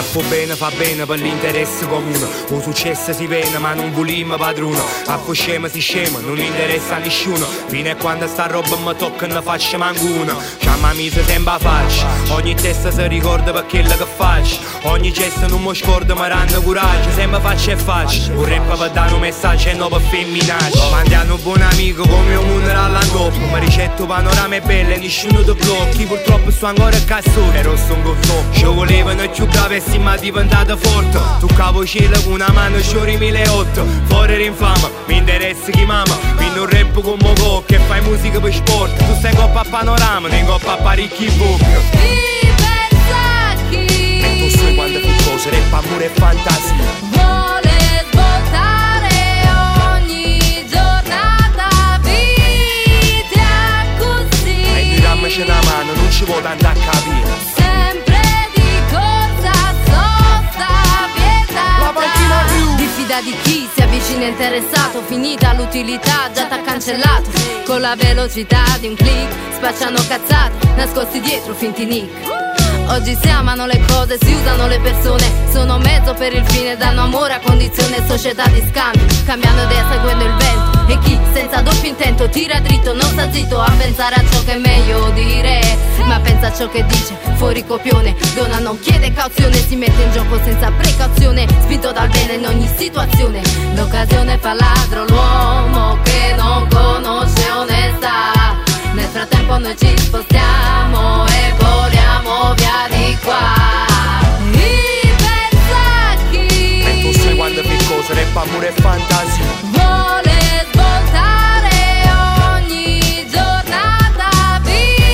troppo bene fa bene per l'interesse comune. Un successo si vede ma non volimmo padrone. A fu scema si scema, non interessa a nessuno. Fino a quando sta roba mi tocca ne faccio manco una. Chiama mise sempre a faccia, ogni testa si ricorda per quello che faccio. Ogni gesto non mi scorda ma ranno coraggio. Sempre faccio e faccio, un rap per dare un messaggio e non per femminaccio. Mandiamo un buon amico come un mondo all'angoppo. Mi ricetto panorame belle, nessuno ti blocchi. Purtroppo sto ancora a cazzo, però sono con top. Ci volevano più bravi e ma diventato forte. Tu cavo cielo con una mano sciori 1008. Fuori rinfama, mi interessa chi mama. Quindi un rap con mo' che fai musica per sport. Tu stai coppa a panorama, ne coppa a parecchi bocca. E tu sai quando più cose, rap, amore e fantasia. Vuole svoltare ogni giornata, vita così. E noi dammici una mano, non ci vuole andare a capire. Sempre di corsa, sosta, vietata. Diffida di chi si avvicina interessato. Finita l'utilità, già t'ha cancellato. Con la velocità di un click spacciano cazzate, nascosti dietro finti nick. Oggi si amano le cose, si usano le persone. Sono mezzo per il fine, danno amore a condizione. Società di scambio, cambiando idea seguendo il vento. E chi senza doppio intento tira dritto, non sta zitto a pensare a ciò che è meglio dire, ma pensa a ciò che dice, fuori copione. Donna non chiede cauzione, si mette in gioco senza precauzione, spinto dal bene in ogni situazione. L'occasione fa ladro, l'uomo che non conosce onestà. Nel frattempo noi ci spostiamo e voliamo via di qua. I pensacchi. E tu sai quando più cose, rap, amore e fantasia. Vuole svoltare ogni giornata,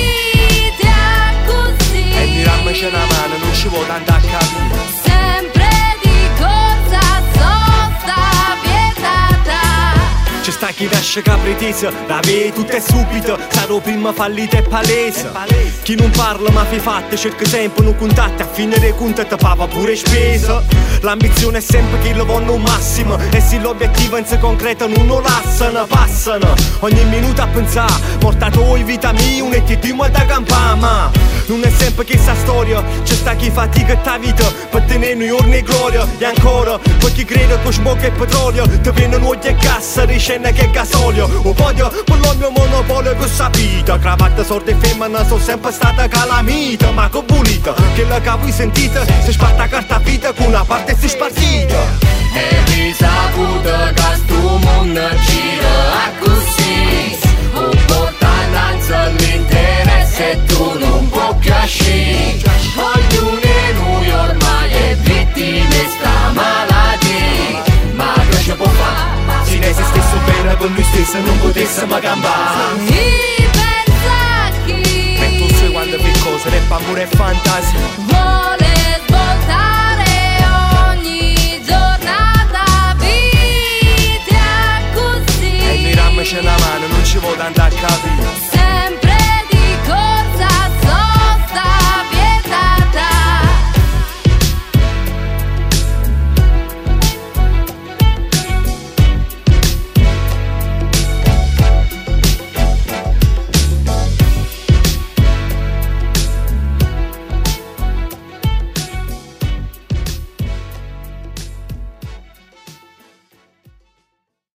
vita così. E dirammici una mano, non ci vuole andare a capire. Sempre di corsa, sosta, vietata. C'è sta chi nasce capretese, la vedi tutta e subito, sarò prima fallita e palese. Chi non parla ma fi fatte, cerca sempre un contatto, a fine dei conti ti paga pure spesa. L'ambizione è sempre che lo vanno un massimo, e se l'obiettivo non si concreta non lo lasciano, passano. Ogni minuto a pensare, morta tu vita mia, un e ti dimo da campama. Non è sempre che sta storia, c'è sta chi fatica ta vita per tenere noi giorni e gloria. E ancora, per chi crede che smoke e petrolio, ti vengono oggi e cassa, ricena che gasolio. O voglio per il mio monopolio che sapete, cravatta, sorte e femmina sono sempre stata calamita. Ma che volete, che la che voi sentite, si sparta carta vita con una parte si spartita. E risaputo che sto mondo gira così, o porta innanzi l'interesse e tu non puoi piacere. Ognuno di noi ormai è vittima di sta malattia, ma che ci può fare? Se ne se stesso bene per lui stesso non potesse mai campare. I pensacchi. E tu sai quando più cose, rap, amore e fantasia. Vuole svoltare ogni giornata, vita così. E noi dammici una mano, non ci vuole andare a capire.